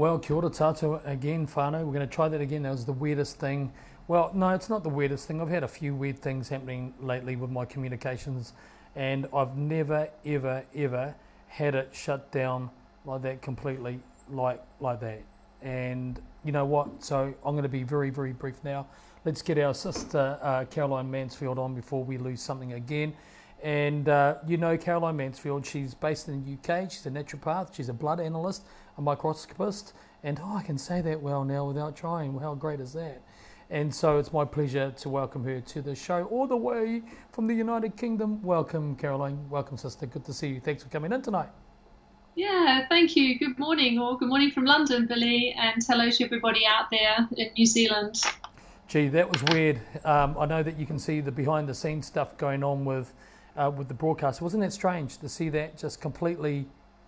Well, kia ora tātou again, whānau. We're going to try that again. That was the weirdest thing. Well, no, it's not the weirdest thing. I've had a few weird things happening lately with my communications, and I've never, ever, ever had it shut down like that completely, like that. And you know what? So I'm going to be very, very brief now. Let's get our sister Caroline Mansfield on before we lose something again. And you know Caroline Mansfield, she's based in the UK, she's a naturopath, she's a blood analyst, a microscopist, and I can say that well now without trying. Well, how great is that? And so it's my pleasure to welcome her to the show all the way from the United Kingdom. Welcome, Caroline. Welcome, sister. Good to see you. Thanks for coming in tonight. Yeah, thank you. Good morning, or good morning from London, Billy, and hello to everybody out there in New Zealand. Gee, that was weird. I know that you can see the behind-the-scenes stuff going on with the broadcast. Wasn't that strange to see that just completely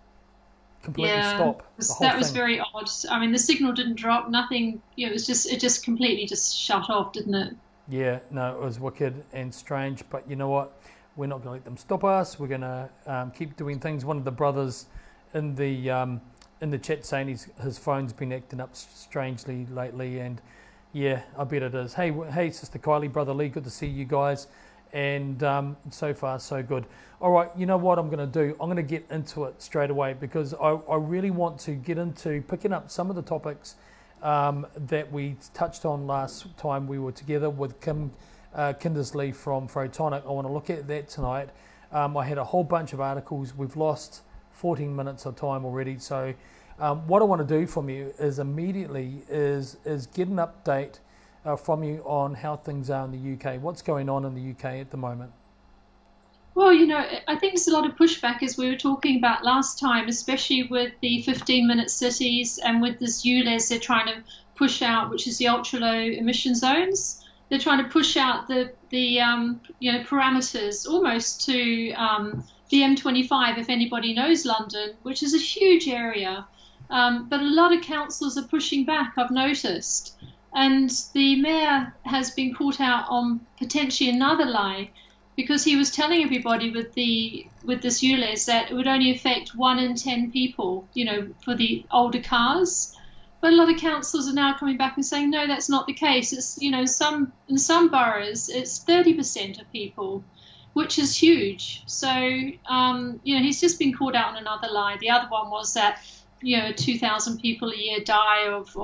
stop the whole that was thing? very odd. I mean, the signal didn't drop, nothing. You know, it just completely just shut off, didn't it? Yeah, no, it was wicked and strange. But you know what? We're not going to let them stop us. We're going to keep doing things. One of the brothers in the chat saying his phone's been acting up strangely lately, and yeah, I bet it is. Hey, Sister Kylie, Brother Lee, good to see you guys. And so far, so good. All right, you know what I'm going to do? I'm going to get into it straight away because I really want to get into picking up some of the topics that we touched on last time we were together with Kim Kindersley from Photonic. I want to look at that tonight. I had a whole bunch of articles. We've lost 14 minutes of time already. So what I want to do from you is immediately is get an update from you on how things are in the UK. What's going on in the UK at the moment? Well, you know, I think there's a lot of pushback as we were talking about last time, especially with the 15-minute cities and with this ULEZ they're trying to push out, which is the ultra-low emission zones. They're trying to push out the parameters almost to the M25, if anybody knows London, which is a huge area. But a lot of councils are pushing back, I've noticed. And the mayor has been caught out on potentially another lie because he was telling everybody with this ULEZ that it would only affect 1 in 10 people, you know, for the older cars. But a lot of councils are now coming back and saying, no, that's not the case. It's, you know, in some boroughs, it's 30% of people, which is huge. So, you know, he's just been caught out on another lie. The other one was that, you know, 2,000 people a year die of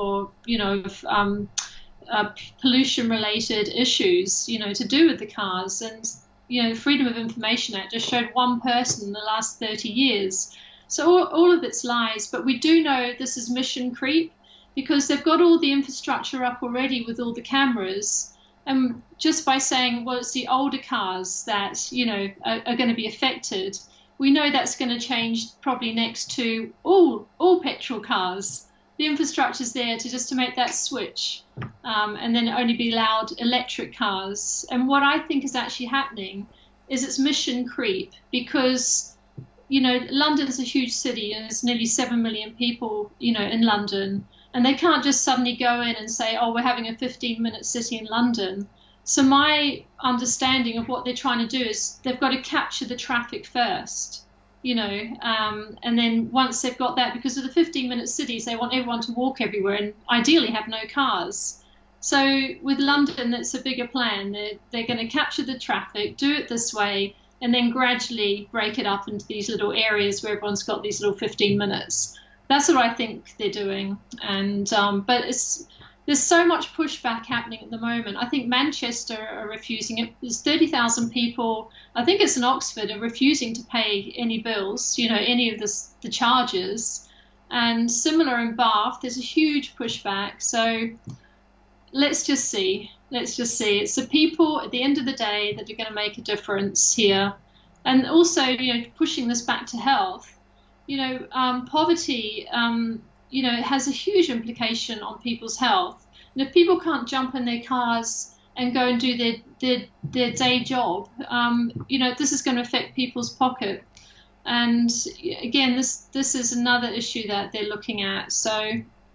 pollution-related issues, you know, to do with the cars. And, you know, the Freedom of Information Act just showed one person in the last 30 years. So all of it's lies. But we do know this is mission creep because they've got all the infrastructure up already with all the cameras. And just by saying, well, it's the older cars that, you know, are going to be affected, we know that's going to change probably next to all petrol cars. The infrastructure's there to make that switch, and then only be allowed electric cars. And what I think is actually happening is it's mission creep because, you know, London's a huge city and there's nearly 7 million people, you know, in London, and they can't just suddenly go in and say, oh, we're having a 15-minute city in London. So my understanding of what they're trying to do is they've got to capture the traffic first, you know, and then once they've got that, because of the 15-minute cities, they want everyone to walk everywhere and ideally have no cars. So with London, that's a bigger plan. They're going to capture the traffic, do it this way, and then gradually break it up into these little areas where everyone's got these little 15 minutes. That's what I think they're doing. And but there's so much pushback happening at the moment. I think Manchester are refusing it. There's 30,000 people, I think it's in Oxford, are refusing to pay any bills, you know, any of the charges. And similar in Bath, there's a huge pushback. So let's just see. It's the people at the end of the day that are going to make a difference here. And also, you know, pushing this back to health, you know, poverty, you know, it has a huge implication on people's health. And if people can't jump in their cars and go and do their day job, you know, this is going to affect people's pocket. And again, this is another issue that they're looking at. So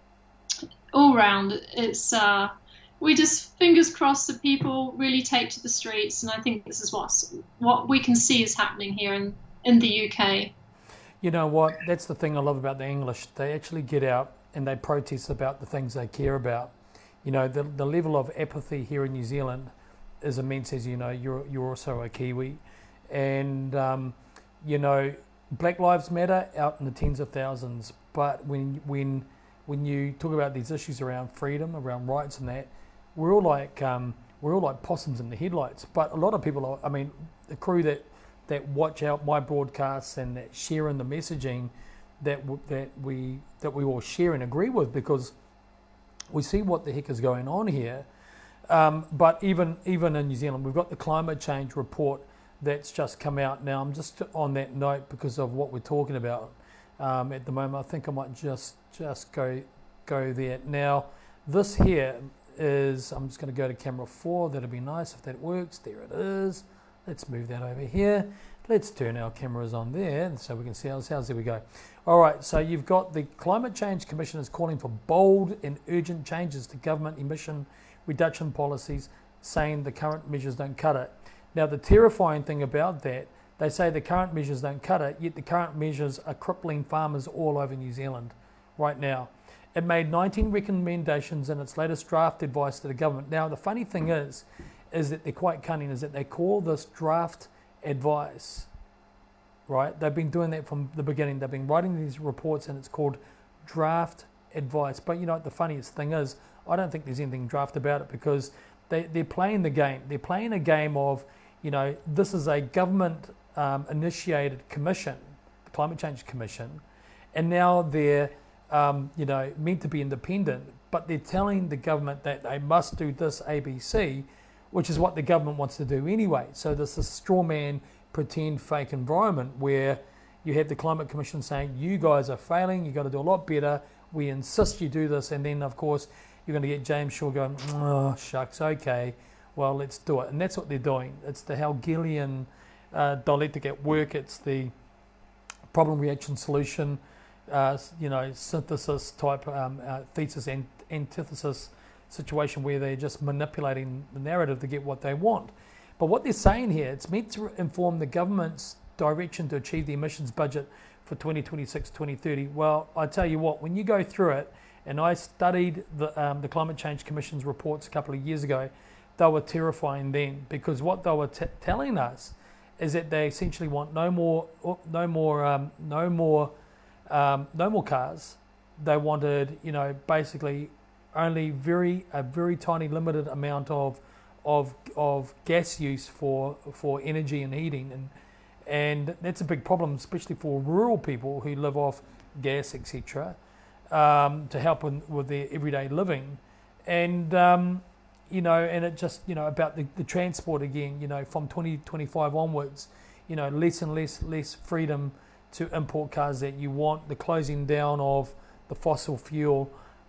all round, it's we just fingers crossed that people really take to the streets. And I think this is what we can see is happening here in the UK. You know what? That's the thing I love about the English. They actually get out and they protest about the things they care about. You know, the level of apathy here in New Zealand is immense, as you know. You're also a Kiwi, and you know, Black Lives Matter out in the tens of thousands. But when you talk about these issues around freedom, around rights, and that, we're all like possums in the headlights. But a lot of people, I mean, the crew that watch out my broadcasts and that share in the messaging that we all share and agree with, because we see what the heck is going on here. But even in New Zealand, we've got the climate change report that's just come out now. I'm just on that note because of what we're talking about at the moment. I think I might just go there. Now, this here is, I'm just going to go to camera 4. That'll be nice if that works. There it is. Let's move that over here. Let's turn our cameras on there so we can see ourselves. There we go. All right, so you've got the Climate Change Commission is calling for bold and urgent changes to government emission reduction policies, saying the current measures don't cut it. Now, the terrifying thing about that, they say the current measures don't cut it, yet the current measures are crippling farmers all over New Zealand right now. It made 19 recommendations in its latest draft advice to the government. Now, the funny thing is that they're quite cunning, is that they call this draft advice, right? They've been doing that from the beginning. They've been writing these reports and it's called draft advice. But you know what the funniest thing is? I don't think there's anything draft about it, because they're playing the game. They're playing a game of, you know, this is a government initiated commission, the Climate Change Commission, and now they're you know, meant to be independent, but they're telling the government that they must do this ABC, which is what the government wants to do anyway. So there's this straw man, pretend, fake environment where you have the Climate Commission saying, you guys are failing, you've got to do a lot better, we insist you do this, and then of course you're going to get James Shaw going, oh shucks, okay, well let's do it. And that's what they're doing. It's the Hegelian dialectic at work. It's the problem, reaction, solution, you know, synthesis type thesis and antithesis situation where they're just manipulating the narrative to get what they want. But what they're saying here, it's meant to inform the government's direction to achieve the emissions budget for 2026-2030. Well, I tell you what, when you go through it, and I studied the Climate Change Commission's reports a couple of years ago, they were terrifying then, because what they were telling us is that they essentially want no more cars. They wanted, you know, basically only a very tiny limited amount of gas use for energy and heating, and that's a big problem, especially for rural people who live off gas, etc. To help with their everyday living, and you know, and it just, you know, about the transport again, you know, from 2025 onwards, you know, less and less freedom to import cars that you want, the closing down of the fossil fuel,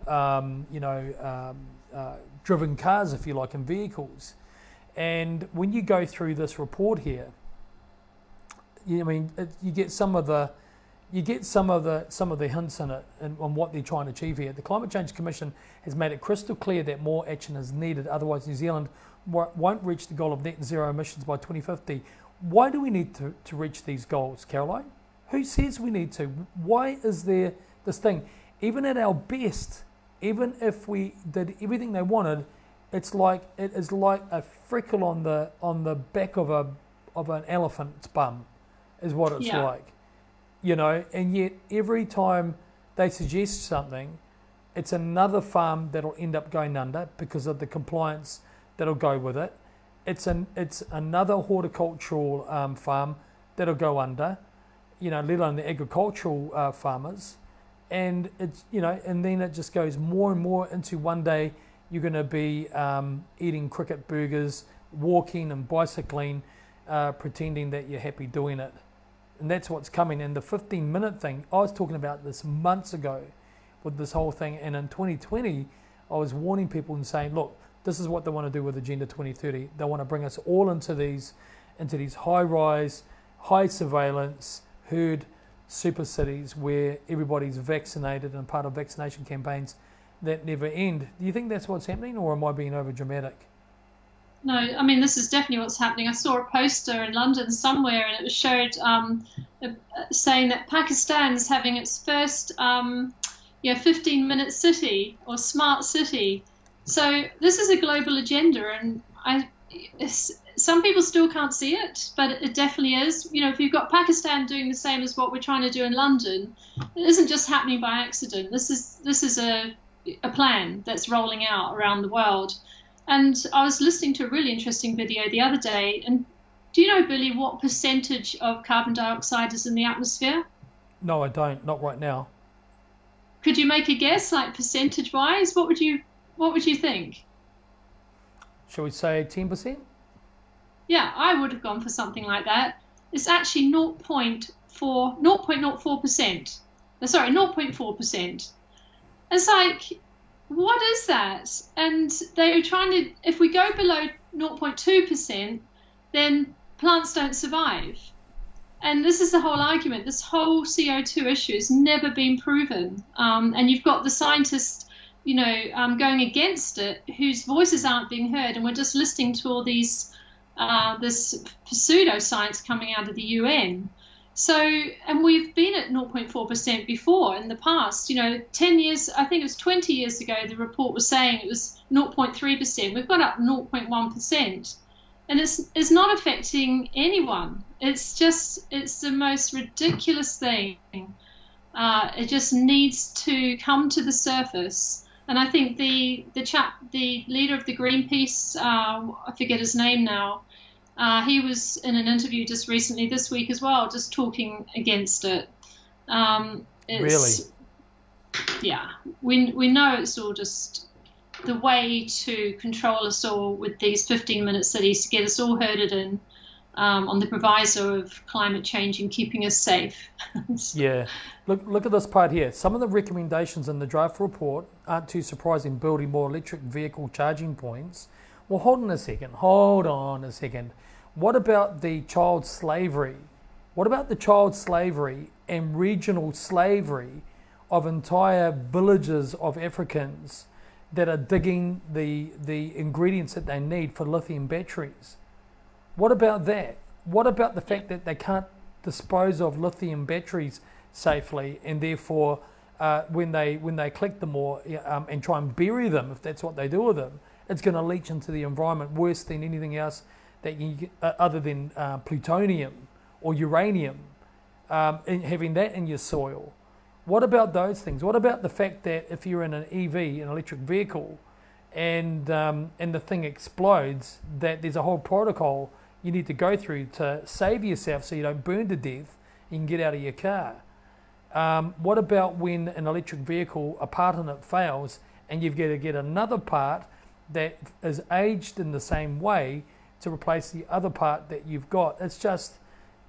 driven cars, if you like, and vehicles. And when you go through this report here, you get some of the hints in it on what they're trying to achieve here. The Climate Change Commission has made it crystal clear that more action is needed, otherwise New Zealand won't reach the goal of net zero emissions by 2050. Why do we need to reach these goals, Caroline? Who says we need to? Why is there this thing? Even at our best, even if we did everything they wanted, it is like a freckle on the back of an elephant's bum, is what it's like. You know, and yet every time they suggest something, it's another farm that'll end up going under because of the compliance that'll go with it. It's another horticultural farm that'll go under, you know, let alone the agricultural farmers. And it's, you know, and then it just goes more and more into one day you're going to be eating cricket burgers, walking and bicycling, pretending that you're happy doing it. And that's what's coming. And the 15-minute thing, I was talking about this months ago with this whole thing. And in 2020, I was warning people and saying, look, this is what they want to do with Agenda 2030. They want to bring us all into these high-rise, high surveillance, herd super cities where everybody's vaccinated and part of vaccination campaigns that never end. Do you think that's what's happening, or am I being over dramatic? No, I mean, this is definitely what's happening. I saw a poster in London somewhere, and it showed saying that Pakistan's having its first yeah, 15-minute city or smart city. So this is a global agenda, and some people still can't see it, but it definitely is. You know, if you've got Pakistan doing the same as what we're trying to do in London, it isn't just happening by accident. This is a plan that's rolling out around the world. And I was listening to a really interesting video the other day, and do you know, Billy, what percentage of carbon dioxide is in the atmosphere? No, I don't. Not right now. Could you make a guess, like percentage-wise? What would you think? Shall we say 10%? Yeah, I would have gone for something like that. It's actually 0.04%. Sorry, 0.4%. It's like, what is that? And they were trying to, if we go below 0.2%, then plants don't survive. And this is the whole argument. This whole CO2 issue has never been proven. And you've got the scientists, going against it, whose voices aren't being heard. And we're just listening to all these, this pseudoscience coming out of the UN. So, and we've been at 0.4% before in the past. 10 years, I think it was 20 years ago, the report was saying it was 0.3%. We've got up 0.1%. And it's not affecting anyone. It's the most ridiculous thing. It just needs to come to the surface. And I think the leader of the Greenpeace, I forget his name now, he was in an interview just recently this week as well, just talking against it. Really? Yeah. We know it's all just the way to control us all with these 15-minute cities to get us all herded in on the proviso of climate change and keeping us safe. Yeah. Look at this part here. Some of the recommendations in the draft report aren't too surprising. Building more electric vehicle charging points. Well, hold on a second. What about the child slavery? What about the child slavery and regional slavery of entire villages of Africans that are digging the ingredients that they need for lithium batteries? What about that? What about the fact that they can't dispose of lithium batteries safely, and therefore when they collect them and try and bury them, if that's what they do with them, it's going to leach into the environment worse than anything else that you get, other than plutonium or uranium, and having that in your soil. What about those things? What about the fact that if you're in an EV, an electric vehicle, and the thing explodes, that there's a whole protocol you need to go through to save yourself so you don't burn to death, you can get out of your car? What about when an electric vehicle, a part in it fails, and you've got to get another part that is aged in the same way to replace the other part that you've got? It's just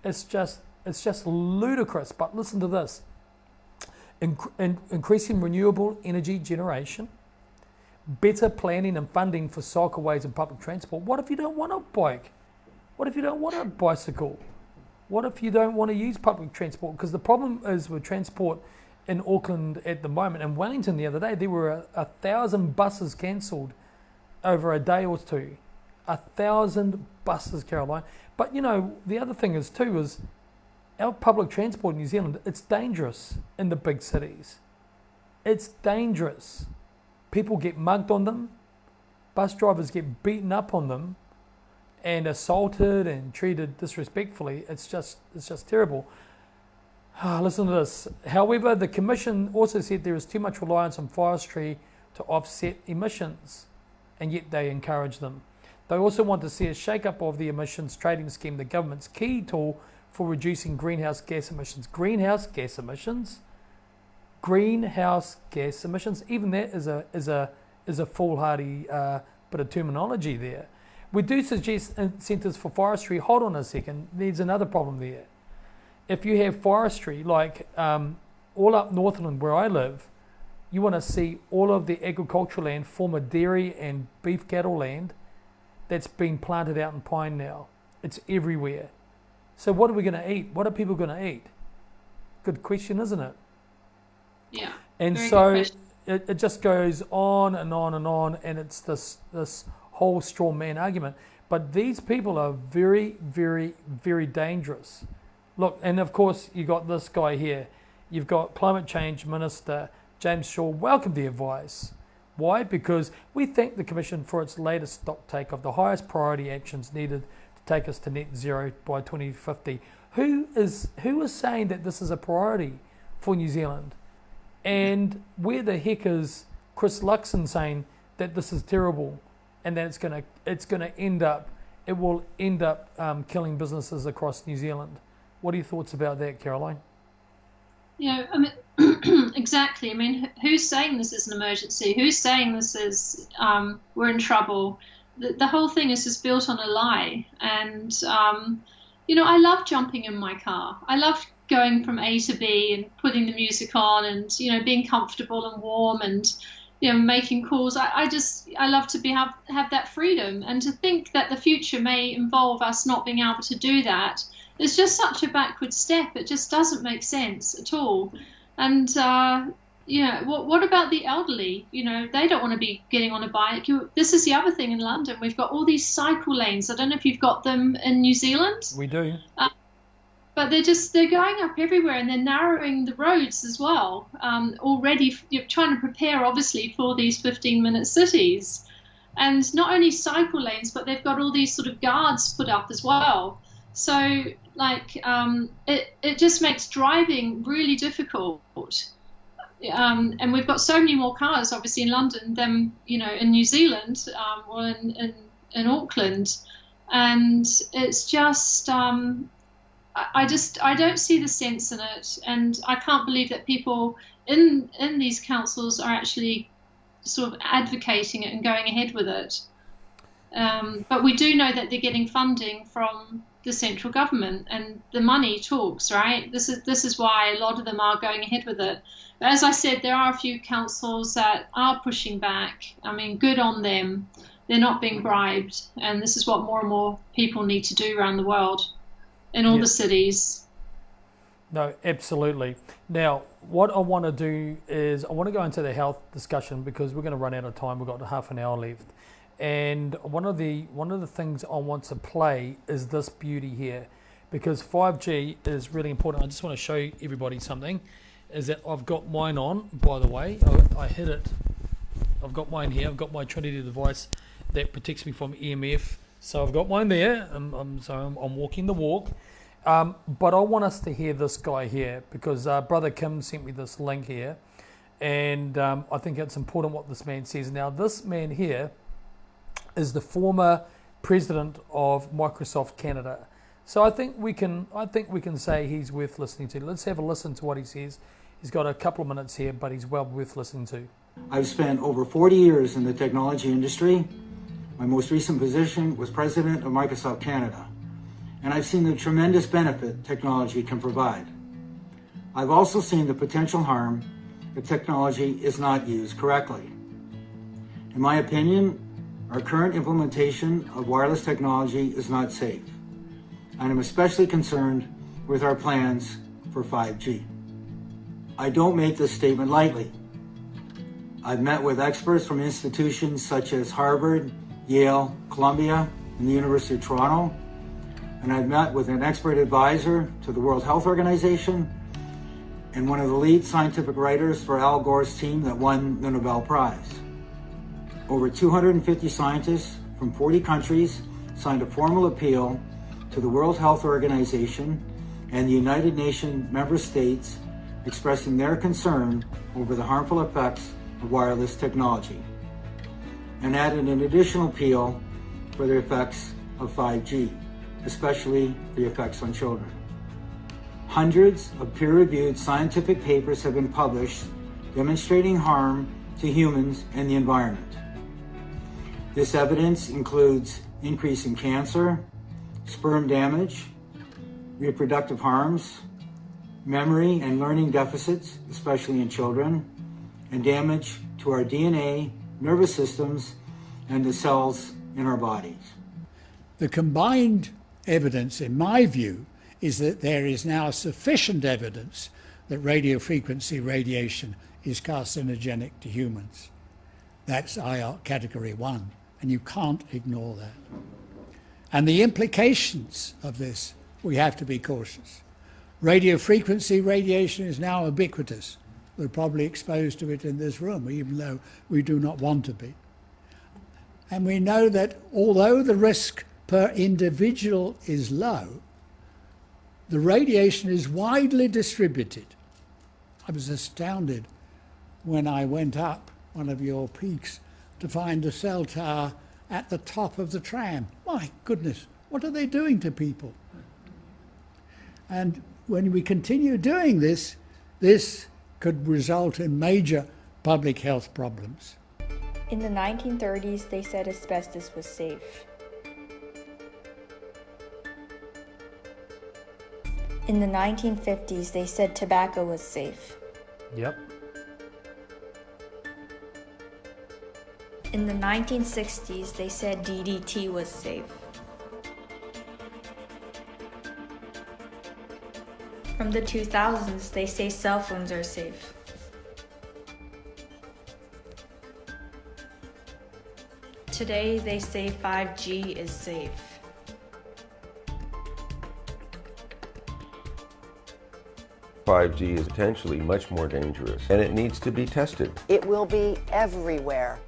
ludicrous. But listen to this. Increasing renewable energy generation, better planning and funding for cycleways and public transport. What if you don't want a bike? What if you don't want a bicycle? What if you don't want to use public transport? Because the problem is with transport in Auckland at the moment, and Wellington the other day, there were 1,000 buses cancelled over a day or two. 1,000 buses, Caroline. But the other thing is our public transport in New Zealand, it's dangerous in the big cities. It's dangerous. People get mugged on them. Bus drivers get beaten up on them and assaulted and treated disrespectfully. It's just terrible. Listen to this. However, the Commission also said there is too much reliance on forestry to offset emissions, and yet they encourage them. They also want to see a shake-up of the emissions trading scheme, the government's key tool for reducing greenhouse gas emissions. Greenhouse gas emissions. Even that is a foolhardy bit of terminology there. We do suggest incentives for forestry. Hold on a second. There's another problem there. If you have forestry, like all up Northland where I live, you want to see all of the agricultural land, former dairy and beef cattle land, that's been planted out in pine now. It's everywhere. So what are we going to eat? What are people going to eat? Good question, isn't it? Yeah. And so it just goes on and on and on, and it's this whole straw man argument. But these people are very, very, very dangerous. Look, and of course you got this guy here. You've got Climate Change Minister James Shaw welcomed the advice. Why? Because we thank the Commission for its latest stock take of the highest priority actions needed to take us to net zero by 2050. Who is saying that this is a priority for New Zealand? And where the heck is Chris Luxon saying that this is terrible and that it will end up killing businesses across New Zealand? What are your thoughts about that, Caroline? Yeah, I mean, exactly. I mean, who's saying this is an emergency? Who's saying this is we're in trouble? The whole thing is just built on a lie. And, I love jumping in my car. I love going from A to B and putting the music on and, being comfortable and warm and, making calls. I love to have that freedom. And to think that the future may involve us not being able to do that, it's just such a backward step. It just doesn't make sense at all. And, what about the elderly? They don't want to be getting on a bike. This is the other thing in London. We've got all these cycle lanes. I don't know if you've got them in New Zealand. We do. But they're going up everywhere, and they're narrowing the roads as well. Already, you're trying to prepare, obviously, for these 15-minute cities. And not only cycle lanes, but they've got all these sort of guards put up as well. So, it just makes driving really difficult. And we've got so many more cars, obviously, in London than, in New Zealand or in Auckland. And it's just, I don't see the sense in it. And I can't believe that people in these councils are actually sort of advocating it and going ahead with it. But we do know that they're getting funding from the central government, and the money talks, right? This is why a lot of them are going ahead with it. But as I said, there are a few councils that are pushing back. I mean, good on them. They're not being bribed, and this is what more and more people need to do around the world, in all the cities. No, absolutely. Now, what I want to do is I want to go into the health discussion because we're going to run out of time. We've got half an hour left. And one of the things I want to play is this beauty here, because 5G is really important. I just want to show everybody something, is that I've got mine on, by the way. I hit it. I've got mine here. I've got my Trinity device that protects me from EMF. So I've got mine there. I'm walking the walk. But I want us to hear this guy here, because Brother Kim sent me this link here. And I think it's important what this man says. Now, this man here is the former president of Microsoft Canada. So I think we can say he's worth listening to. Let's have a listen to what he says. He's got a couple of minutes here, but he's well worth listening to. I've spent over 40 years in the technology industry. My most recent position was president of Microsoft Canada, and I've seen the tremendous benefit technology can provide. I've also seen the potential harm if technology is not used correctly. In my opinion, our current implementation of wireless technology is not safe, and I'm especially concerned with our plans for 5G. I don't make this statement lightly. I've met with experts from institutions such as Harvard, Yale, Columbia, and the University of Toronto, and I've met with an expert advisor to the World Health Organization and one of the lead scientific writers for Al Gore's team that won the Nobel Prize. Over 250 scientists from 40 countries signed a formal appeal to the World Health Organization and the United Nations member states expressing their concern over the harmful effects of wireless technology, and added an additional appeal for the effects of 5G, especially the effects on children. Hundreds of peer-reviewed scientific papers have been published demonstrating harm to humans and the environment. This evidence includes increase in cancer, sperm damage, reproductive harms, memory and learning deficits, especially in children, and damage to our DNA, nervous systems, and the cells in our bodies. The combined evidence, in my view, is that there is now sufficient evidence that radio frequency radiation is carcinogenic to humans. That's IR category 1, and you can't ignore that. And the implications of this, we have to be cautious. Radio frequency radiation is now ubiquitous. We're probably exposed to it in this room, even though we do not want to be. And we know that although the risk per individual is low, the radiation is widely distributed. I was astounded when I went up one of your peaks to find a cell tower at the top of the tram. My goodness, what are they doing to people? And when we continue doing this, this could result in major public health problems. In the 1930s, they said asbestos was safe. In the 1950s, they said tobacco was safe. Yep. In the 1960s, they said DDT was safe. From the 2000s, they say cell phones are safe. Today, they say 5G is safe. "5G is potentially much more dangerous, and it needs to be tested." It will be everywhere.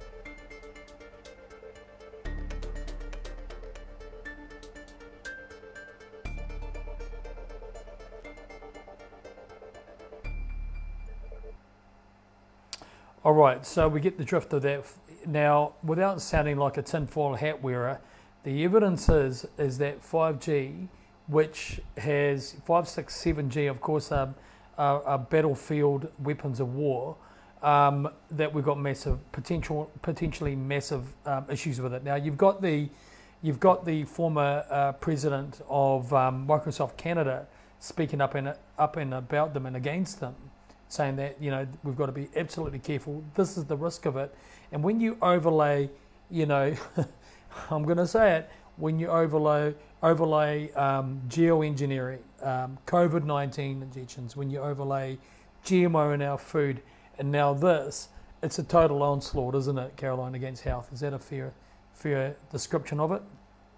All right, so we get the drift of that. Now, without sounding like a tinfoil hat wearer, the evidence is that 5G, which has 5, 6, 7G, of course, are battlefield weapons of war, that we've got potentially massive issues with it. Now, you've got the former president of Microsoft Canada speaking up and about them and against them, saying that, you know, we've got to be absolutely careful. This is the risk of it. And when you overlay, you know, I'm going to say it, when you overlay geoengineering, COVID-19 injections, when you overlay GMO in our food, and now this, it's a total onslaught, isn't it, Caroline, against health? Is that a fair description of it?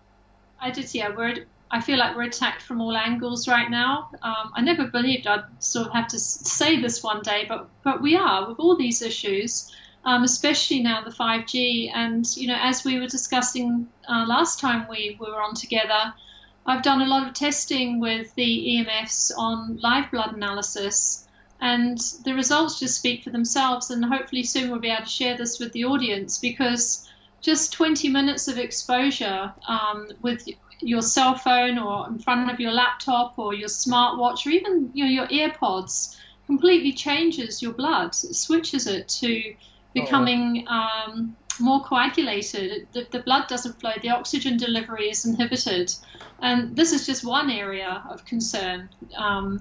I feel like we're attacked from all angles right now. I never believed I'd sort of have to say this one day, but we are with all these issues, especially now the 5G. And, you know, as we were discussing last time we were on together, I've done a lot of testing with the EMFs on live blood analysis, and the results just speak for themselves. And hopefully soon we'll be able to share this with the audience, because just 20 minutes of exposure with your cell phone or in front of your laptop or your smartwatch or even, you know, your AirPods completely changes your blood. It switches it to becoming more coagulated. The blood doesn't flow. The oxygen delivery is inhibited. And this is just one area of concern. And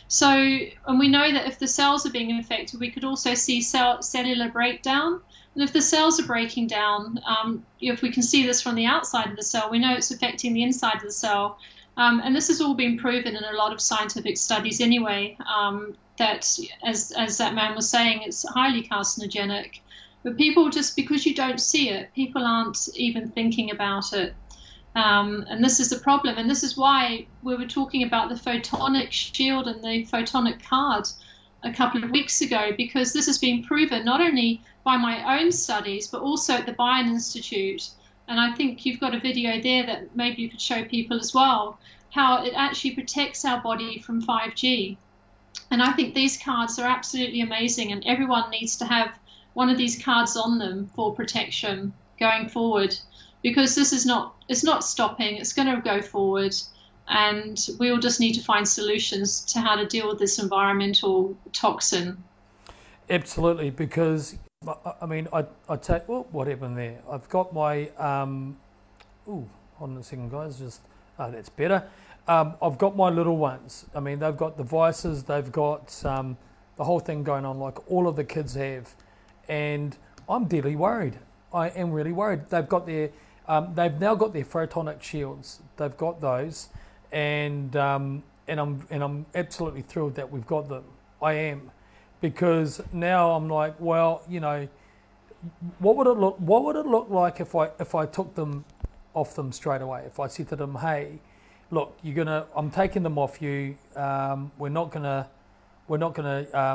we know that if the cells are being affected, we could also see cellular breakdown. And if the cells are breaking down, if we can see this from the outside of the cell, we know it's affecting the inside of the cell. And this has all been proven in a lot of scientific studies anyway, that, as that man was saying, it's highly carcinogenic. But people, just because you don't see it, people aren't even thinking about it. And this is the problem. And this is why we were talking about the photonic shield and the photonic card a couple of weeks ago, because this has been proven not only by my own studies, but also at the Bayern Institute. And I think you've got a video there that maybe you could show people as well, how it actually protects our body from 5G. And I think these cards are absolutely amazing, and everyone needs to have one of these cards on them for protection going forward, because this is it's not stopping, it's going to go forward. And we all just need to find solutions to how to deal with this environmental toxin. Absolutely, because I mean, I take, what happened there? I've got my, hold on a second, guys, that's better. I've got my little ones. I mean, they've got devices, they've got the whole thing going on like all of the kids have. And I'm deadly worried. I am really worried. They've got their, they've now got their photonic shields. They've got those. And I'm absolutely thrilled that we've got them. I am. Because now I'm like, well, you know, what would it look like if I took them off them straight away? If I said to them, hey, look, I'm taking them off you. We're not gonna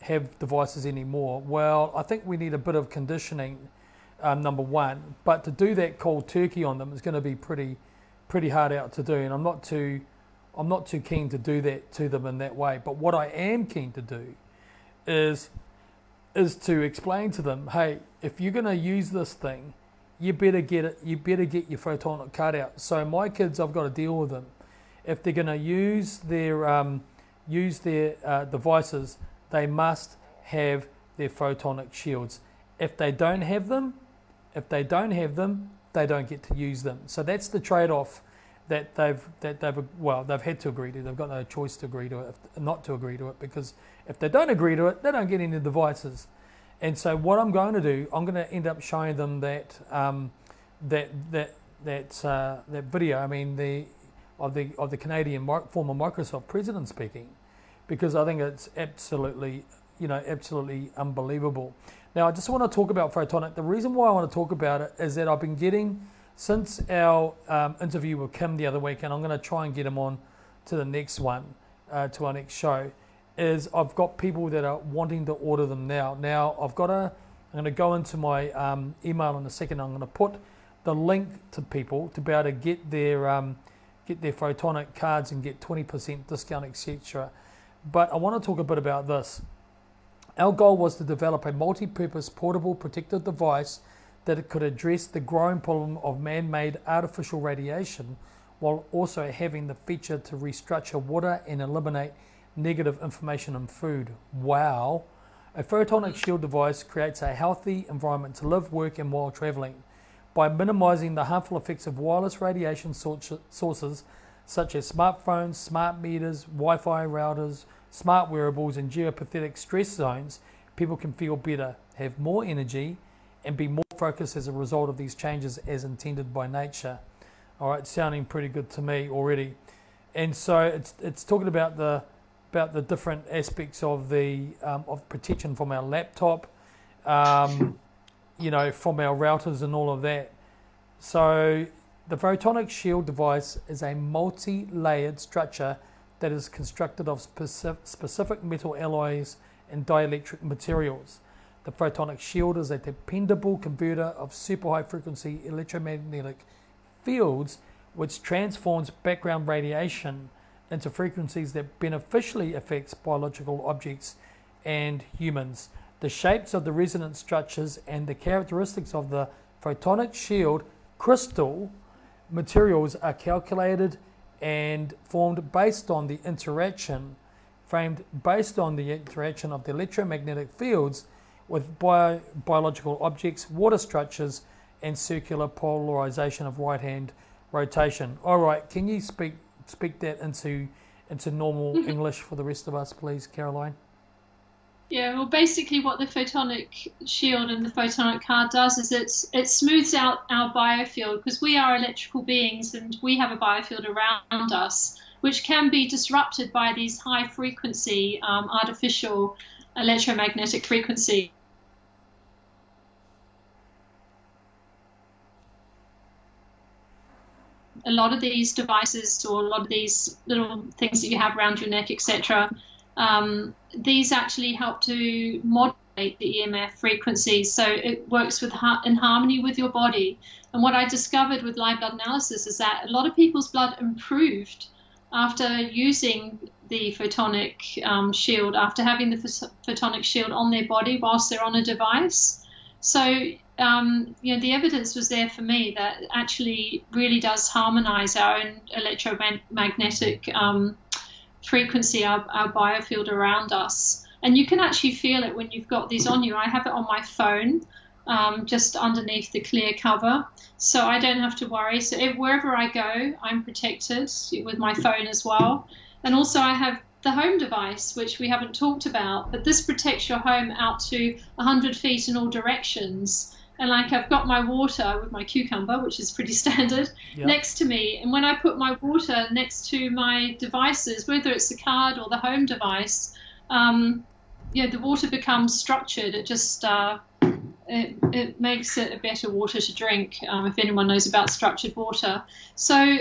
have devices anymore. Well, I think we need a bit of conditioning, number one. But to do that cold turkey on them is going to be pretty hard out to do, and I'm not too keen to do that to them in that way. But what I am keen to do is to explain to them, hey, if you're going to use this thing, you better get it. You better get your photonic card out. So my kids, I've got to deal with them. If they're going to use their devices, they must have their photonic shields. If they don't have them, they don't get to use them. So that's the trade-off that they've had to agree to. They've got no choice to agree to it, not to agree to it, because if they don't agree to it, they don't get any devices. And so what I'm going to do, I'm going to end up showing them that video. I mean, of the Canadian former Microsoft president speaking, because I think it's absolutely unbelievable. Now, I just want to talk about photonic. The reason why I want to talk about it is that I've been getting, since our interview with Kim the other week, and I'm going to try and get him on to the next one, to our next show, is I've got people that are wanting to order them now. Now, I'm going to go into my email in a second. I'm going to put the link to people to be able to get their photonic cards and get 20% discount, etc. But I want to talk a bit about this. Our goal was to develop a multi-purpose portable protective device that could address the growing problem of man-made artificial radiation while also having the feature to restructure water and eliminate negative information in food. Wow. A photonic shield device creates a healthy environment to live, work, and while traveling. By minimizing the harmful effects of wireless radiation sources such as smartphones, smart meters, Wi-Fi routers, smart wearables, and geopathetic stress zones, people can feel better, have more energy, and be more focused as a result of these changes as intended by nature. All right, sounding pretty good to me already. And so it's talking about the different aspects of the of protection from our laptop, from our routers and all of that. So the photonic shield device is a multi-layered structure that is constructed of specific metal alloys and dielectric materials. The photonic shield is a dependable converter of super high frequency electromagnetic fields which transforms background radiation into frequencies that beneficially affects biological objects and humans. The shapes of the resonance structures and the characteristics of the photonic shield crystal materials are calculated and framed based on the interaction of the electromagnetic fields with biological objects, water structures, and circular polarization of right-hand rotation. All right, can you speak that into normal English for the rest of us, please, Caroline? Yeah, well, basically what the photonic shield and the photonic card does is it smooths out our biofield, because we are electrical beings and we have a biofield around us, which can be disrupted by these high frequency artificial electromagnetic frequency. A lot of these devices, or a lot of these little things that you have around your neck, etc., these actually help to modulate the EMF frequencies, so it works in harmony with your body. And what I discovered with live blood analysis is that a lot of people's blood improved after using the photonic shield, after having the photonic shield on their body whilst they're on a device. So the evidence was there for me that it actually really does harmonize our own electromagnetic frequency, our biofield around us. And you can actually feel it when you've got these on you. I have it on my phone, just underneath the clear cover, so I don't have to worry. So wherever I go, I'm protected with my phone as well. And also I have the home device, which we haven't talked about, but this protects your home out to 100 feet in all directions. And like, I've got my water with my cucumber, which is pretty standard, next to me. And when I put my water next to my devices, whether it's the card or the home device, the water becomes structured. It just it makes it a better water to drink, if anyone knows about structured water. So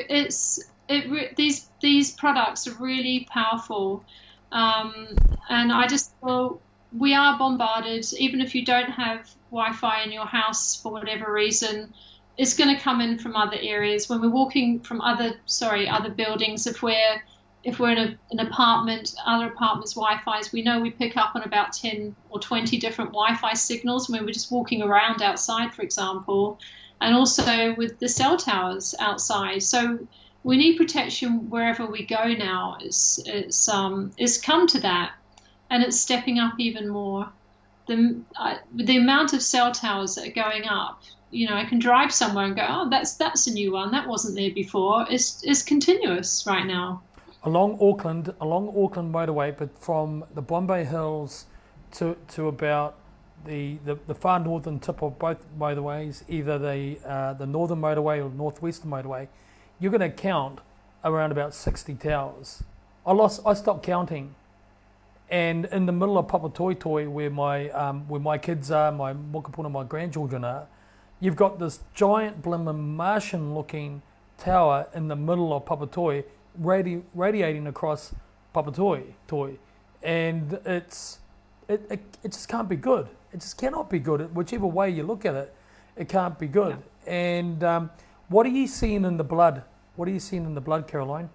these products are really powerful. And I just feel we are bombarded. Even if you don't have Wi-Fi in your house for whatever reason, it's going to come in from other areas. When we're walking from other buildings, if we're in an apartment, other apartments' Wi-Fi's, we know we pick up on about 10 or 20 different Wi-Fi signals when we're just walking around outside, for example, and also with the cell towers outside. So we need protection wherever we go now. It's come to that, and it's stepping up even more. The amount of cell towers that are going up, I can drive somewhere and go, oh, that's a new one. That wasn't there before. It's continuous right now. Along Auckland motorway, but from the Bombay Hills to about the far northern tip of both motorways, either the northern motorway or northwestern motorway, you're going to count around about 60 towers. I stopped counting, and in the middle of Papatoetoe, where my kids are, my mokopuna, my grandchildren are, you've got this giant blimmin' Martian-looking tower in the middle of Papatoetoe, radiating across Papatoetoe, and it just can't be good. It just cannot be good. Whichever way you look at it, it can't be good. Yeah. And what are you seeing in the blood? What are you seeing in the blood, Caroline?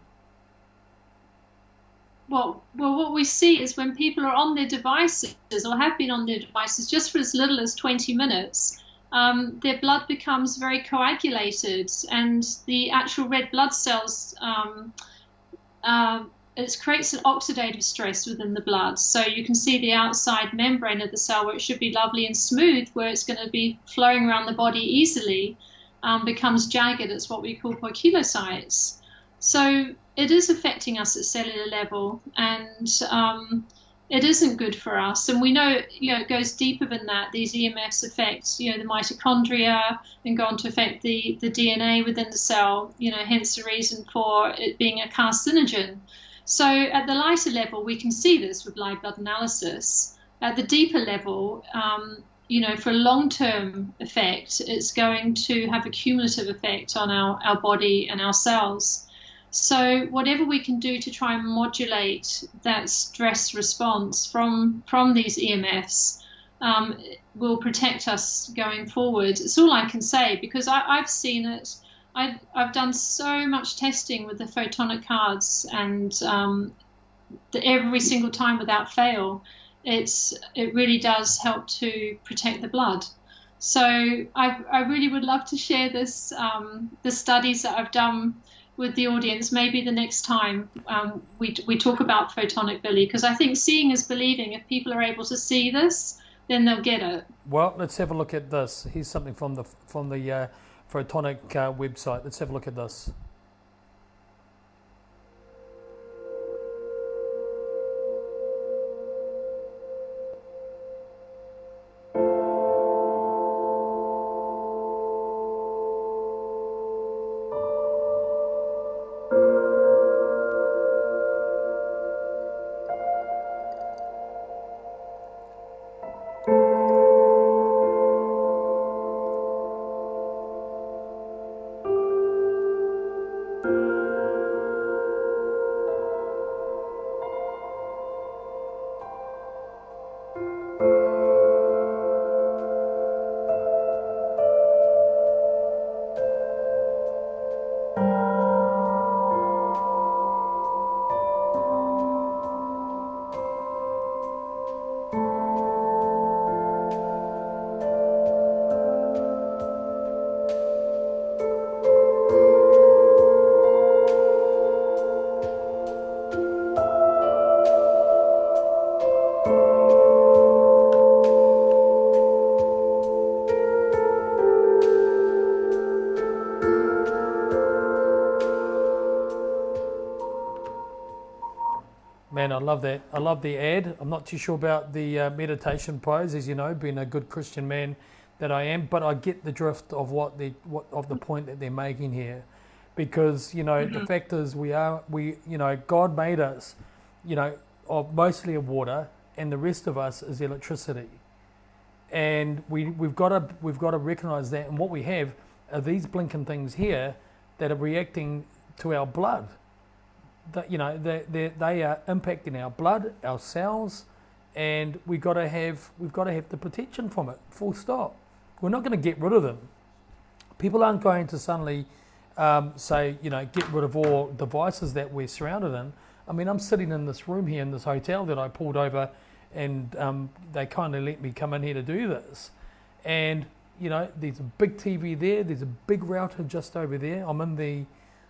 Well, what we see is when people are on their devices or have been on their devices just for as little as 20 minutes, their blood becomes very coagulated, and the actual red blood cells, it creates an oxidative stress within the blood. So you can see the outside membrane of the cell, where it should be lovely and smooth, where it's going to be flowing around the body easily, becomes jagged. It's what we call poikilocytes. So it is affecting us at cellular level, and it isn't good for us. And we know, it goes deeper than that. These EMFs affect, the mitochondria and go on to affect the DNA within the cell, hence the reason for it being a carcinogen. So at the lighter level, we can see this with live blood analysis. At the deeper level, for a long-term effect, it's going to have a cumulative effect on our body and our cells. So whatever we can do to try and modulate that stress response from these EMFs will protect us going forward. It's all I can say, because I've seen it. I've done so much testing with the photonic cards, and every single time without fail, it really does help to protect the blood. So I really would love to share this, the studies that I've done with the audience, maybe the next time we talk about photonic Billy, because I think seeing is believing. If people are able to see this, then they'll get it. Well, let's have a look at this. Here's something from the photonic website. Let's have a look at this. Man, I love that. I love the ad. I'm not too sure about the meditation pose, as you know, being a good Christian man that I am, but I get the drift of the point that they're making here, because the fact is God made us, of mostly of water, and the rest of us is electricity, and we've got to recognize that. And what we have are these blinking things here that are reacting to our blood. They are impacting our blood, our cells, and we've got to have the protection from it. Full stop. We're not going to get rid of them. People aren't going to suddenly say, get rid of all devices that we're surrounded in. I mean, I'm sitting in this room here in this hotel that I pulled over, and they kind of let me come in here to do this. And there's a big TV there. There's a big router just over there. I'm in the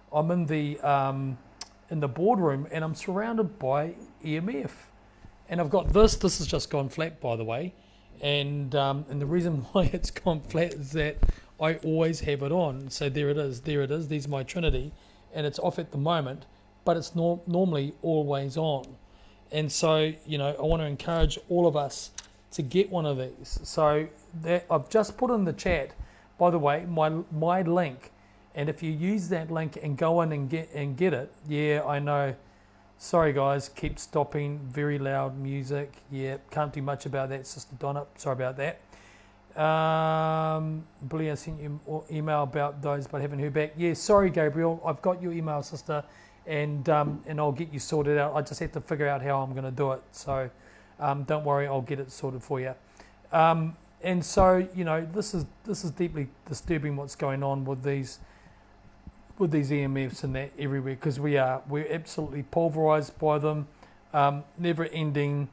boardroom, and I'm surrounded by EMF. And I've got this. This has just gone flat, by the way. And the reason why it's gone flat is that I always have it on. So there it is. There's my Trinity, and it's off at the moment, but it's normally always on. And so, I want to encourage all of us to get one of these. So that I've just put in the chat, by the way, my link. And if you use that link and go in and get it, yeah, I know. Sorry guys, keep stopping. Very loud music. Yeah, can't do much about that, Sister Donna. Sorry about that. Billy, I sent you an email about those, but I haven't heard back. Yeah, sorry, Gabriel. I've got your email, sister, and I'll get you sorted out. I just have to figure out how I'm going to do it. So don't worry, I'll get it sorted for you. And so this is deeply disturbing what's going on with these EMFs and that everywhere, because we're absolutely pulverized by them. Never ending.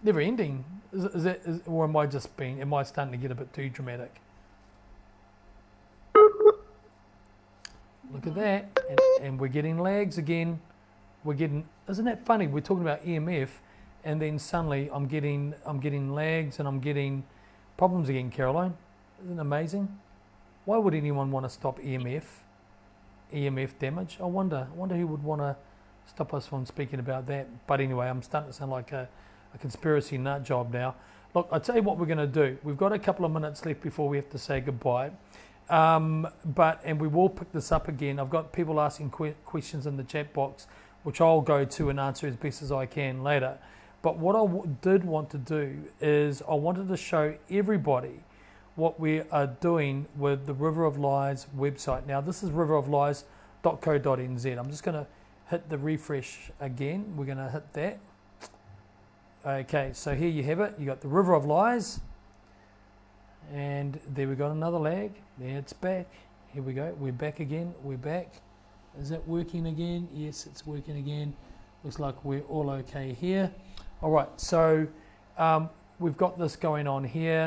Or am I starting to get a bit too dramatic? Look at that, and we're getting lags again. Isn't that funny? We're talking about EMF, and then suddenly I'm getting lags and I'm getting problems again. Caroline, isn't it amazing? Why would anyone want to stop EMF damage? I wonder who would want to stop us from speaking about that. But anyway, I'm starting to sound like a conspiracy nut job now. Look, I'll tell you what we're going to do. We've got a couple of minutes left before we have to say goodbye. And we will pick this up again. I've got people asking questions in the chat box, which I'll go to and answer as best as I can later. But what I did want to do is I wanted to show everybody what we are doing with the River of Lies website. Now, this is riveroflies.co.nz. I'm just going to hit the refresh again. We're going to hit that. Okay, so here you have it. You got the River of Lies, and there we got another lag. There, it's back. Here we go. We're back again. We're back. Is it working again? Yes, it's working again. Looks like we're all okay here. All right, so we've got this going on here,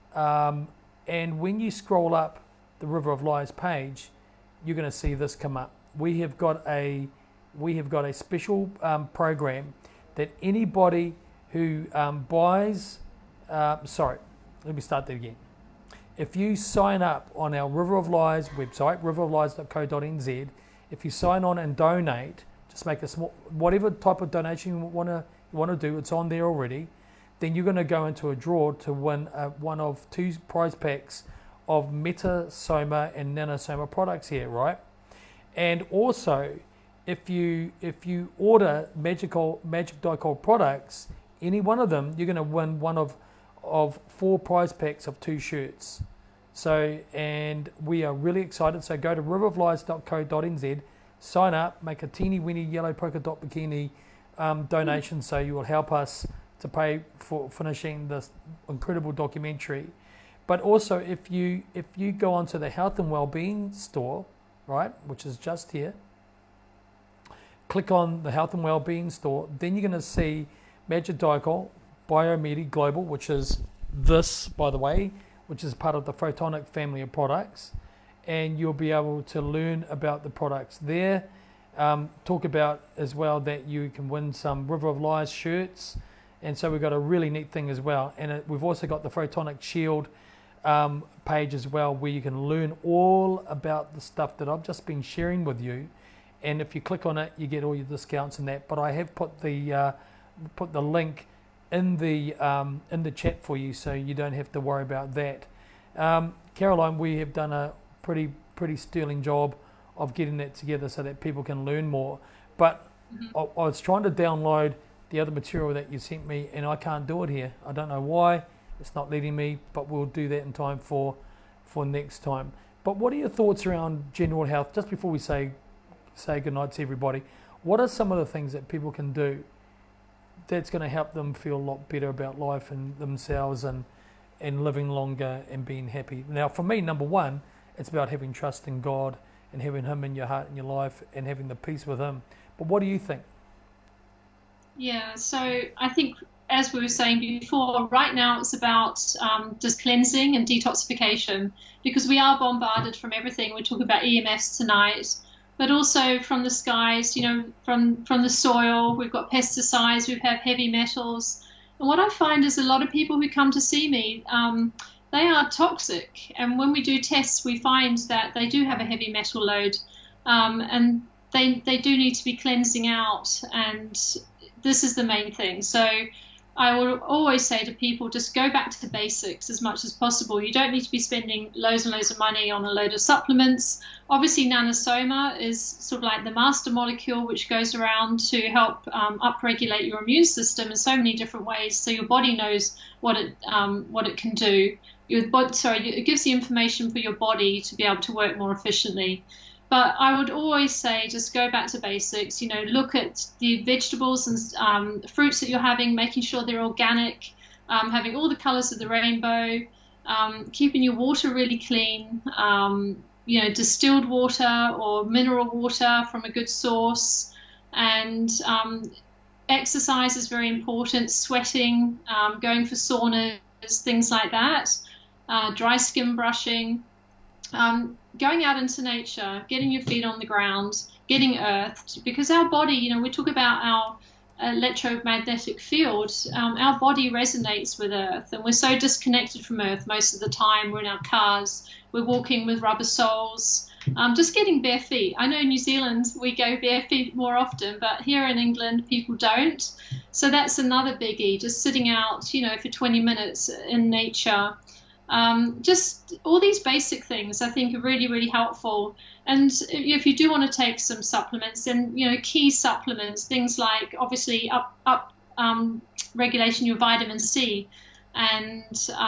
and when you scroll up the River of Lies page, you're going to see this come up. We have got a special program that anybody who buys, let me start that again. If you sign up on our River of Lies website, riveroflies.co.nz, if you sign on and donate, just make a small, whatever type of donation you want to do, it's on there already, then you're going to go into a draw to win one of 2 prize packs of Metasoma and Nanosoma products here, right? And also, if you order Magic Dicol products, any one of them, you're going to win one of 4 prize packs of 2 shirts. So, and we are really excited. So go to riveroflies.co.nz, sign up, make a teeny weeny yellow polka dot bikini donation, so you will help us to pay for finishing this incredible documentary. But also, if you go onto the Health and Wellbeing store, right, which is just here, click on the Health and Wellbeing store, then you're going to see Magic Dicol Biomedi Global, which is this, by the way, which is part of the Photonic family of products, and you'll be able to learn about the products there. Talk about as well that you can win some River of Lies shirts, and so we've got a really neat thing as well. And we've also got the Photonic Shield page as well, where you can learn all about the stuff that I've just been sharing with you. And if you click on it, you get all your discounts and that. But I have put the link in the chat for you, so you don't have to worry about that. Caroline, we have done a pretty sterling job of getting that together so that people can learn more. But I was trying to download the other material that you sent me, and I can't do it here. I don't know why. It's not letting me, but we'll do that in time for next time. But what are your thoughts around general health? Just before we say goodnight to everybody, what are some of the things that people can do that's going to help them feel a lot better about life and themselves and living longer and being happy. Now, for me, number one, it's about having trust in God and having Him in your heart and your life and having the peace with Him. But what do you think? Yeah, so I think, as we were saying before, right now it's about just cleansing and detoxification, because we are bombarded from everything. We talk about EMFs tonight, but also from the skies, from the soil. We've got pesticides, we have heavy metals. And what I find is a lot of people who come to see me, they are toxic. And when we do tests, we find that they do have a heavy metal load, and they do need to be cleansing out. And this is the main thing. So I will always say to people, just go back to the basics as much as possible. You don't need to be spending loads and loads of money on a load of supplements. Obviously, Nanosoma is sort of like the master molecule, which goes around to help upregulate your immune system in so many different ways, so your body knows what it can do. It gives the information for your body to be able to work more efficiently. But I would always say just go back to basics. Look at the vegetables and fruits that you're having, making sure they're organic, having all the colors of the rainbow, keeping your water really clean, distilled water or mineral water from a good source, and exercise is very important, sweating, going for saunas, things like that, dry skin brushing. Going out into nature, getting your feet on the ground, getting earthed, because our body, we talk about our electromagnetic field, our body resonates with earth, and we're so disconnected from earth most of the time. We're in our cars, we're walking with rubber soles, just getting bare feet. I know in New Zealand we go bare feet more often, but here in England people don't. So that's another biggie, just sitting out, for 20 minutes in nature. Just all these basic things I think are really, really helpful. And if you do want to take some supplements, then, key supplements, things like obviously up regulation your vitamin C, and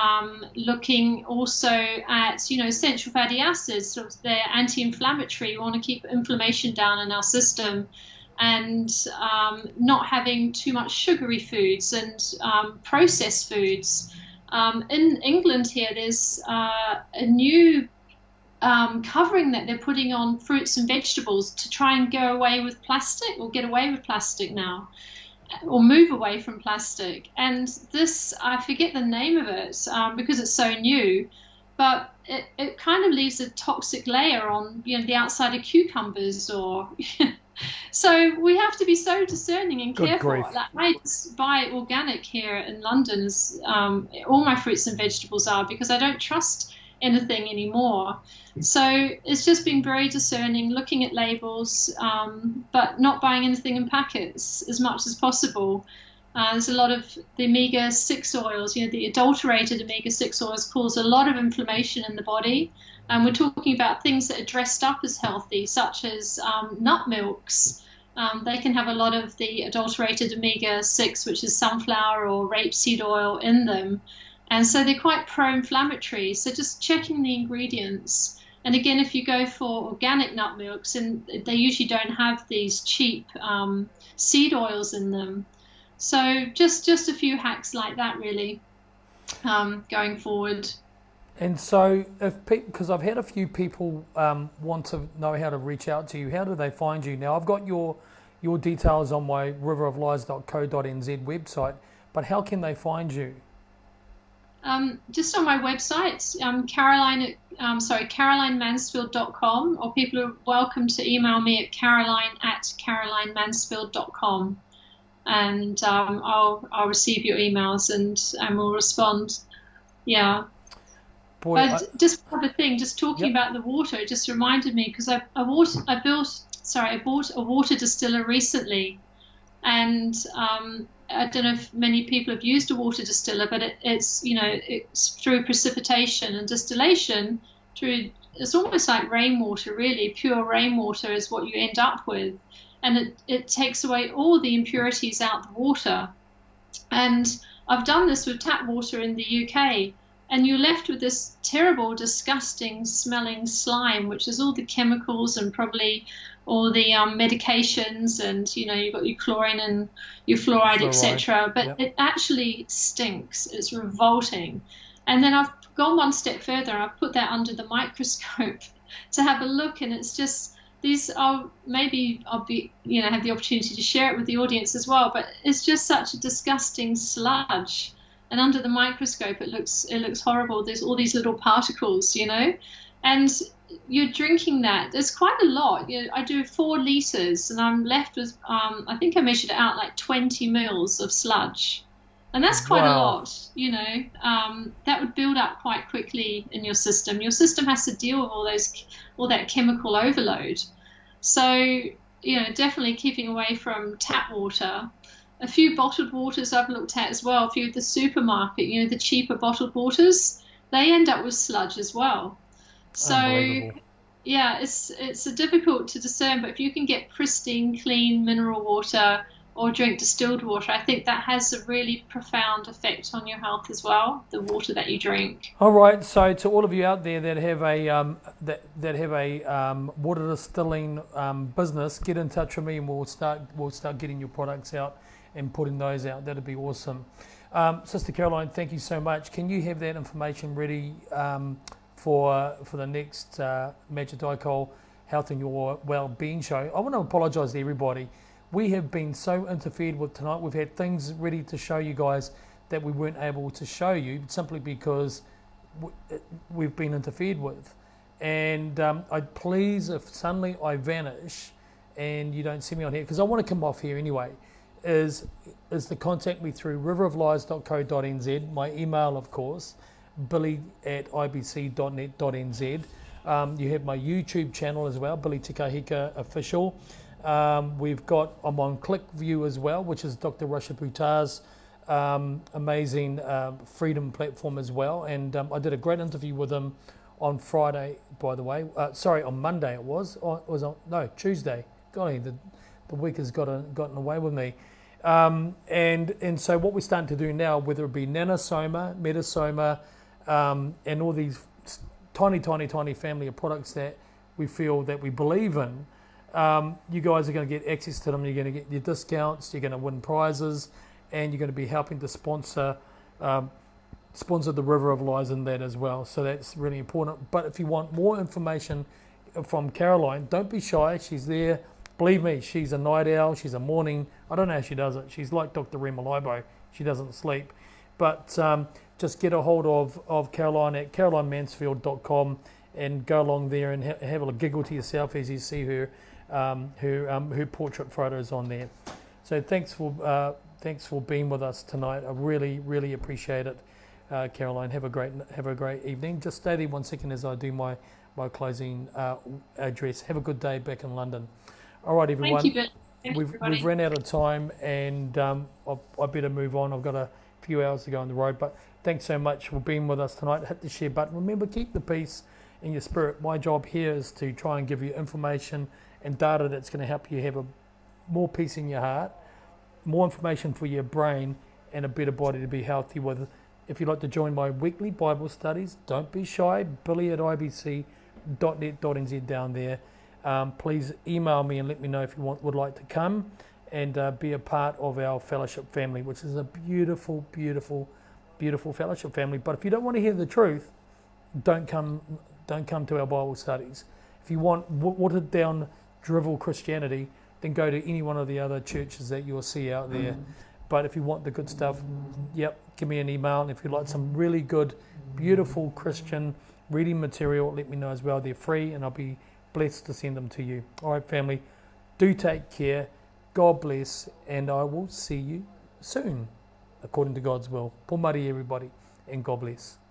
looking also at, essential fatty acids, sort of they're anti-inflammatory. We want to keep inflammation down in our system, and not having too much sugary foods and processed foods. In England here, there's a new covering that they're putting on fruits and vegetables to try and go away with plastic, or get away with plastic now, or move away from plastic. And this, I forget the name of it because it's so new, but it kind of leaves a toxic layer on the outside of cucumbers or... So we have to be so discerning and careful. Like, I just buy organic here in London, as all my fruits and vegetables are, because I don't trust anything anymore. So it's just being very discerning, looking at labels, but not buying anything in packets as much as possible. There's a lot of the omega-6 oils, the adulterated omega-6 oils cause a lot of inflammation in the body. And we're talking about things that are dressed up as healthy, such as nut milks. They can have a lot of the adulterated omega-6, which is sunflower or rapeseed oil, in them. And so they're quite pro-inflammatory. So just checking the ingredients. And again, if you go for organic nut milks, and they usually don't have these cheap seed oils in them. So just a few hacks like that, really, going forward. And so, because I've had a few people want to know how to reach out to you, how do they find you? Now, I've got your details on my riveroflies.co.nz website, but how can they find you? Just on my website, carolineMansfield.com, or people are welcome to email me at caroline@carolineMansfield.com, and I'll receive your emails and we'll respond. Yeah. Boy, just another thing, just talking about the water, it just reminded me, because I bought a water distiller recently, and I don't know if many people have used a water distiller, but it's through precipitation and distillation it's almost like rainwater, really. Pure rainwater is what you end up with, and it takes away all the impurities out of the water. And I've done this with tap water in the UK. And you're left with this terrible, disgusting smelling slime, which is all the chemicals and probably or the medications, and you've got your chlorine and your fluoride, etc. But it actually stinks. It's revolting. And then I've gone one step further. I've put that under the microscope to have a look, and it's just these are maybe I'll be have the opportunity to share it with the audience as well. But it's just such a disgusting sludge, and under the microscope it looks horrible. There's all these little particles, and you're drinking that. There's quite a lot. I do 4 liters, and I'm left with I think I measured it out like 20 mils of sludge. And that's quite a lot, that would build up quite quickly in your system. Your system has to deal with all that chemical overload. So, definitely keeping away from tap water. A few bottled waters I've looked at as well. A few of the supermarket, the cheaper bottled waters, they end up with sludge as well. So, yeah, it's difficult to discern. But if you can get pristine, clean mineral water, or drink distilled water, I think that has a really profound effect on your health as well, the water that you drink. All right, so to all of you out there that have a water distilling business, get in touch with me, and we'll start getting your products out and putting those out. That'd be awesome. Sister Caroline, thank you so much. Can you have that information ready for the next Magic Dicol Health and Your Wellbeing show? I want to apologise to everybody. We have been so interfered with tonight. We've had things ready to show you guys that we weren't able to show you simply because we've been interfered with. And I'd please, if suddenly I vanish and you don't see me on here, because I want to come off here anyway, is to contact me through riveroflies.co.nz, my email, of course, billy@ibc.net.nz. You have my YouTube channel as well, Billy Tikahika Official. I'm on ClickView as well, which is Dr. Rasha Buttar's amazing freedom platform as well. And I did a great interview with him on Friday, by the way. On Monday it was. Tuesday. Golly, the week has gotten away with me. And so what we're starting to do now, whether it be Nanosoma, Metasoma, and all these tiny family of products that we feel that we believe in, you guys are going to get access to them. You're going to get your discounts. You're going to win prizes, and you're going to be helping to sponsor the River of Lies in that as well. So that's really important. But if you want more information from Caroline, don't be shy. She's there. Believe me, she's a night owl. She's a morning. I don't know how she does it. She's like Dr. Rema Libo. She doesn't sleep. But just get a hold of Caroline at carolinesmansfield.com and go along there and have a giggle to yourself as you see her portrait photos on there. So thanks for being with us tonight. I really appreciate it, Caroline. Have a great evening. Just stay there 1 second as I do my closing address. Have a good day back in London. All right, everyone. Thank you, We've run out of time, and I better move on. I've got a few hours to go on the road, but thanks so much for being with us tonight. Hit the share button. Remember, keep the peace in your spirit. My job here is to try and give you information and data that's going to help you have more peace in your heart, more information for your brain, and a better body to be healthy with. If you'd like to join my weekly Bible studies, don't be shy. billy@ibc.net.nz down there. Please email me and let me know if you would like to come and be a part of our fellowship family, which is a beautiful fellowship family. But if you don't want to hear the truth, don't come to our Bible studies. If you want watered down drivel Christianity, then go to any one of the other churches that you'll see out there. But if you want the good stuff, give me an email. And if you'd like some really good, beautiful Christian reading material, let me know as well. They're free, and I'll be blessed to send them to you. All right, family, do take care. God bless, and I will see you soon, according to God's will. Pomari, everybody, and God bless.